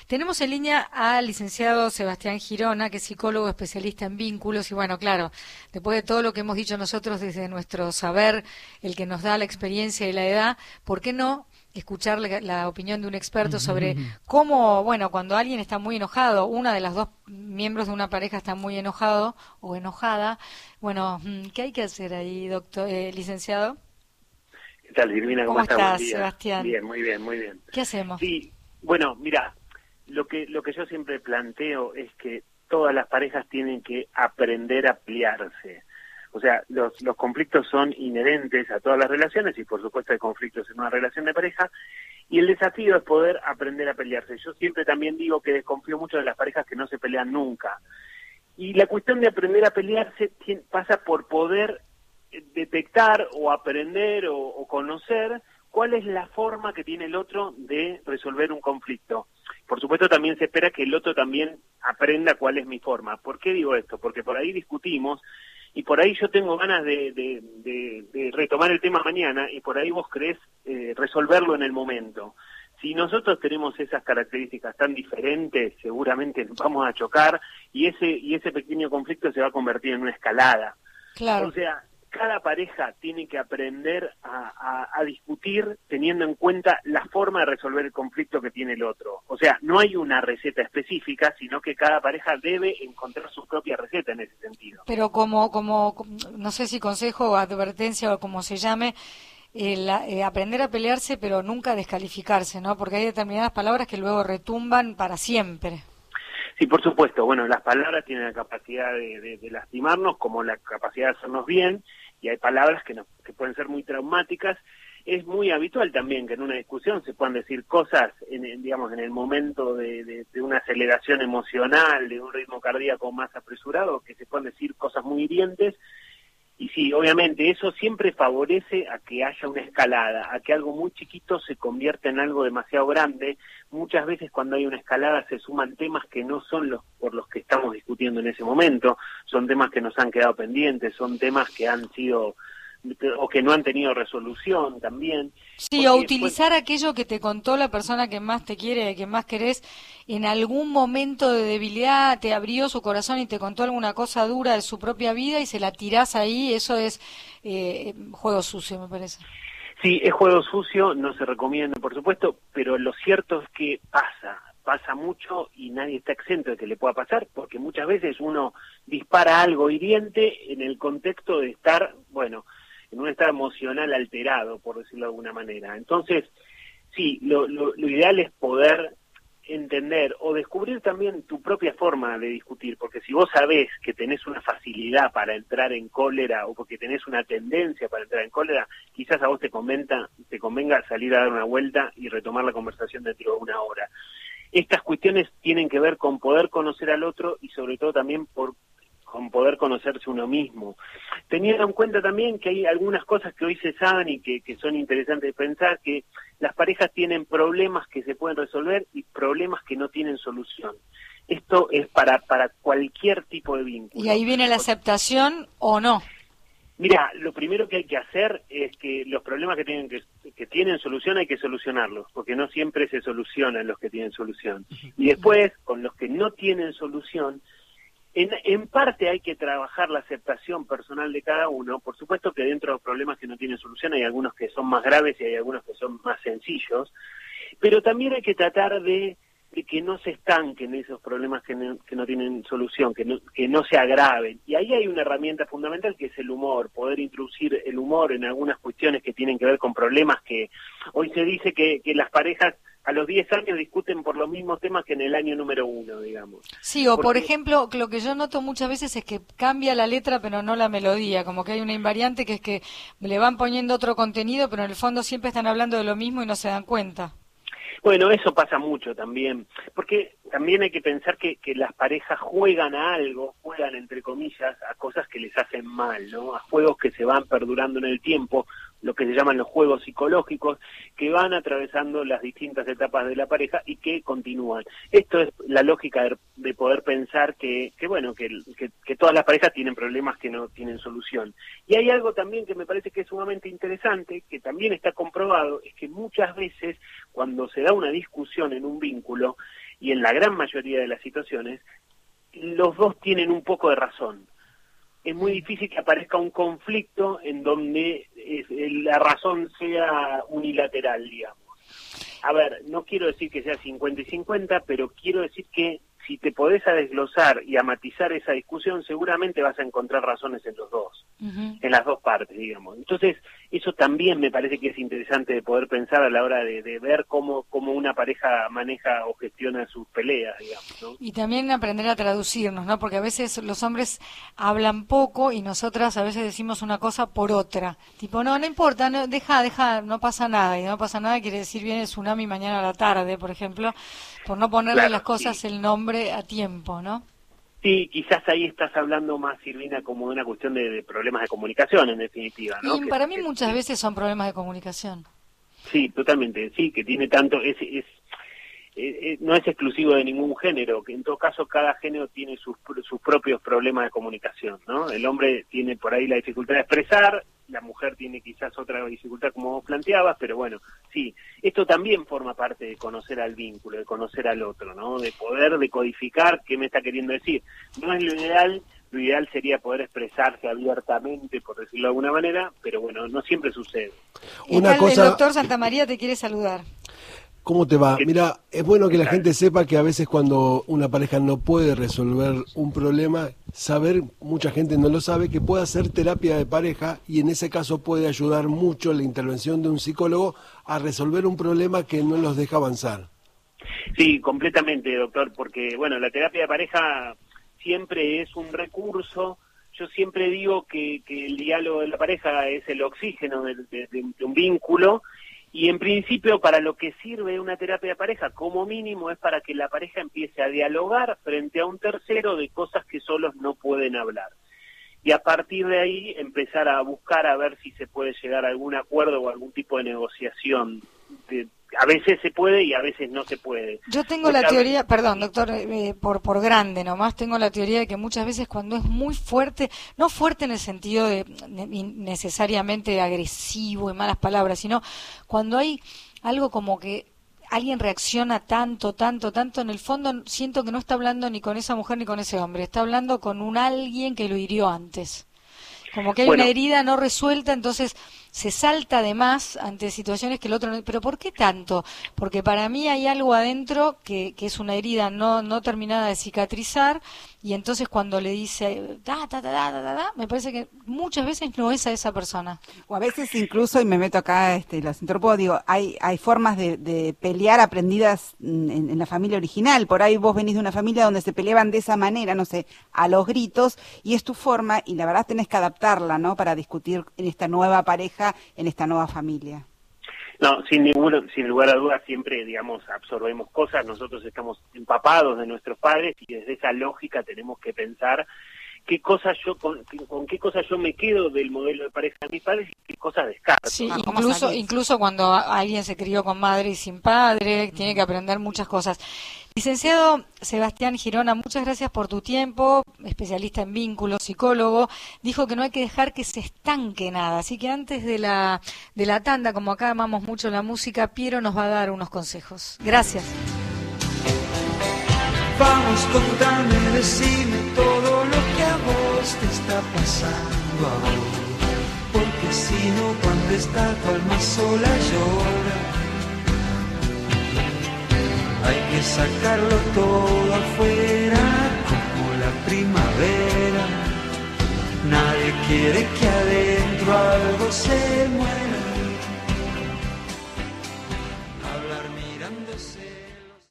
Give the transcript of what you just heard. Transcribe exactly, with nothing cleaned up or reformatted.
Tenemos en línea al licenciado Sebastián Girona, que es psicólogo especialista en vínculos, y bueno, claro, después de todo lo que hemos dicho nosotros desde nuestro saber, el que nos da la experiencia y la edad, ¿por qué no escuchar la, la opinión de un experto sobre cómo, bueno, cuando alguien está muy enojado, una de las dos miembros de una pareja está muy enojado o enojada, bueno, ¿qué hay que hacer ahí, doctor, eh, licenciado? ¿Qué tal, Silvina? ¿Cómo ¿Cómo estás? Buen estás, día. Sebastián? Bien, muy bien, muy bien. ¿Qué hacemos? Sí, bueno, mira, lo que lo que yo siempre planteo es que todas las parejas tienen que aprender a pelearse. O sea, los, los conflictos son inherentes a todas las relaciones y por supuesto hay conflictos en una relación de pareja y el desafío es poder aprender a pelearse. Yo siempre también digo que desconfío mucho de las parejas que no se pelean nunca. Y la cuestión de aprender a pelearse tiene, pasa por poder detectar o aprender o, o conocer cuál es la forma que tiene el otro de resolver un conflicto. Por supuesto también se espera que el otro también aprenda cuál es mi forma. ¿Por qué digo esto? Porque por ahí discutimos y por ahí yo tengo ganas de, de, de, de retomar el tema mañana y por ahí vos creés eh, resolverlo en el momento. Si nosotros tenemos esas características tan diferentes, seguramente vamos a chocar y ese y ese pequeño conflicto se va a convertir en una escalada. Claro. O sea, cada pareja tiene que aprender a, a, a discutir teniendo en cuenta la forma de resolver el conflicto que tiene el otro. O sea, no hay una receta específica, sino que cada pareja debe encontrar su propia receta en ese sentido. Pero como, como, no sé si consejo o advertencia o como se llame, eh, la, eh, aprender a pelearse, pero nunca descalificarse, ¿no? Porque hay determinadas palabras que luego retumban para siempre. Sí, por supuesto. Bueno, las palabras tienen la capacidad de, de, de lastimarnos, como la capacidad de hacernos bien, y hay palabras que, no, que pueden ser muy traumáticas. Es muy habitual también que en una discusión se puedan decir cosas, en, en, digamos, en el momento de, de, de una aceleración emocional, de un ritmo cardíaco más apresurado, que se puedan decir cosas muy hirientes. Y sí, obviamente, eso siempre favorece a que haya una escalada, a que algo muy chiquito se convierta en algo demasiado grande. Muchas veces cuando hay una escalada se suman temas que no son los por los que estamos discutiendo en ese momento, son temas que nos han quedado pendientes, son temas que han sido o que no han tenido resolución también. Sí, o utilizar pues, aquello que te contó la persona que más te quiere, que más querés, en algún momento de debilidad te abrió su corazón y te contó alguna cosa dura de su propia vida y se la tirás ahí, eso es eh, juego sucio, me parece. Sí, es juego sucio, no se recomienda, por supuesto, pero lo cierto es que pasa, pasa mucho y nadie está exento de que le pueda pasar, porque muchas veces uno dispara algo hiriente en el contexto de estar, bueno, en un estado emocional alterado, por decirlo de alguna manera. Entonces, sí, lo, lo, lo ideal es poder entender o descubrir también tu propia forma de discutir, porque si vos sabés que tenés una facilidad para entrar en cólera o porque tenés una tendencia para entrar en cólera, quizás a vos te convenga, te convenga salir a dar una vuelta y retomar la conversación dentro de una hora. Estas cuestiones tienen que ver con poder conocer al otro y sobre todo también por con poder conocerse uno mismo. Teniendo en cuenta también que hay algunas cosas que hoy se saben y que, que son interesantes de pensar, que las parejas tienen problemas que se pueden resolver y problemas que no tienen solución. Esto es para, para cualquier tipo de vínculo. ¿Y ahí viene la aceptación o no? Mira, lo primero que hay que hacer es que los problemas que tienen que, que tienen solución hay que solucionarlos, porque no siempre se solucionan los que tienen solución. Y después, con los que no tienen solución, En, en parte hay que trabajar la aceptación personal de cada uno. Por supuesto que dentro de los problemas que no tienen solución hay algunos que son más graves y hay algunos que son más sencillos, pero también hay que tratar de, de que no se estanquen esos problemas que no, que no tienen solución, que no, que no se agraven. Y ahí hay una herramienta fundamental que es el humor, poder introducir el humor en algunas cuestiones que tienen que ver con problemas que hoy se dice que, que las parejas a los diez años discuten por los mismos temas que en el año número uno, digamos. Sí, o Porque, por ejemplo, lo que yo noto muchas veces es que cambia la letra pero no la melodía, como que hay una invariante que es que le van poniendo otro contenido, pero en el fondo siempre están hablando de lo mismo y no se dan cuenta. Bueno, eso pasa mucho también, porque también hay que pensar que, que las parejas juegan a algo, juegan entre comillas a cosas que les hacen mal, ¿no? A juegos que se van perdurando en el tiempo, lo que se llaman los juegos psicológicos, que van atravesando las distintas etapas de la pareja y que continúan. Esto es la lógica de, de poder pensar que, que bueno, que, que, que todas las parejas tienen problemas que no tienen solución. Y hay algo también que me parece que es sumamente interesante, que también está comprobado, es que muchas veces cuando se da una discusión en un vínculo, y en la gran mayoría de las situaciones, los dos tienen un poco de razón. Es muy difícil que aparezca un conflicto en donde es, la razón sea unilateral, digamos. A ver, no quiero decir que sea cincuenta y cincuenta, pero quiero decir que si te podés a desglosar y a matizar esa discusión, seguramente vas a encontrar razones en los dos, uh-huh. en las dos partes, digamos. Entonces, eso también me parece que es interesante de poder pensar a la hora de, de ver cómo, cómo una pareja maneja o gestiona sus peleas, digamos, ¿no? Y también aprender a traducirnos, ¿no? Porque a veces los hombres hablan poco y nosotras a veces decimos una cosa por otra. Tipo, no, no importa, no, deja, deja, no pasa nada. Y no pasa nada quiere decir viene el tsunami mañana a la tarde, por ejemplo, por no ponerle claro, las cosas sí. el nombre a tiempo, ¿no? Sí, quizás ahí estás hablando más, Silvina, como de una cuestión de, de problemas de comunicación, en definitiva, ¿no? Y que, para mí que, muchas que, veces son problemas de comunicación. Sí, totalmente, sí, que tiene tanto, es, es, es, no es exclusivo de ningún género, que en todo caso cada género tiene sus, sus propios problemas de comunicación, ¿no? El hombre tiene por ahí la dificultad de expresar, la mujer tiene quizás otra dificultad como vos planteabas, pero bueno, sí, esto también forma parte de conocer al vínculo, de conocer al otro, ¿no? De poder decodificar qué me está queriendo decir. No es lo ideal, lo ideal sería poder expresarse abiertamente, por decirlo de alguna manera, pero bueno, no siempre sucede. Una cosa... El doctor Santamaría te quiere saludar. ¿Cómo te va? Mira, es bueno que la gente sepa que a veces cuando una pareja no puede resolver un problema, saber, mucha gente no lo sabe, que puede hacer terapia de pareja y en ese caso puede ayudar mucho la intervención de un psicólogo a resolver un problema que no los deja avanzar. Sí, completamente, doctor, porque bueno, la terapia de pareja siempre es un recurso. Yo siempre digo que, que el diálogo de la pareja es el oxígeno de, de, de un vínculo. Y en principio para lo que sirve una terapia de pareja, como mínimo, es para que la pareja empiece a dialogar frente a un tercero de cosas que solos no pueden hablar. Y a partir de ahí empezar a buscar a ver si se puede llegar a algún acuerdo o algún tipo de negociación. De, a veces se puede y a veces no se puede. Yo tengo Porque la teoría, veces... perdón, doctor, eh, por por grande nomás, tengo la teoría de que muchas veces cuando es muy fuerte, no fuerte en el sentido de, de necesariamente agresivo y malas palabras, sino cuando hay algo como que alguien reacciona tanto, tanto, tanto, en el fondo siento que no está hablando ni con esa mujer ni con ese hombre, está hablando con un alguien que lo hirió antes. Como que hay bueno. una herida no resuelta, entonces se salta de más ante situaciones que el otro no... ¿Pero por qué tanto? Porque para mí hay algo adentro que, que es una herida no no terminada de cicatrizar, y entonces cuando le dice da, da, da, da, da, da, me parece que muchas veces no es a esa persona. O a veces incluso, y me meto acá, este, los interrumpo, digo, hay hay formas de, de pelear aprendidas en, en la familia original. Por ahí vos venís de una familia donde se peleaban de esa manera, no sé, a los gritos, y es tu forma, y la verdad tenés que adaptarla, ¿no? Para discutir en esta nueva pareja, en esta nueva familia. No, sin ninguno, sin lugar a dudas siempre, digamos, absorbemos cosas, nosotros estamos empapados de nuestros padres y desde esa lógica tenemos que pensar qué cosas yo, con, con qué cosas yo me quedo del modelo de pareja de mis padres y qué cosas descarto. Sí, ah, incluso, incluso cuando alguien se crió con madre y sin padre, uh-huh. tiene que aprender muchas cosas. Licenciado Sebastián Girona, muchas gracias por tu tiempo, especialista en vínculos, psicólogo. Dijo que no hay que dejar que se estanque nada, así que antes de la de la tanda, como acá amamos mucho la música, Piero nos va a dar unos consejos. Gracias. Vamos, contame, decime todo lo que a vos te está pasando ahora, porque si no, cuando está tu alma sola llora. Hay que sacarlo todo afuera, como la primavera. Nadie quiere que adentro algo se muera.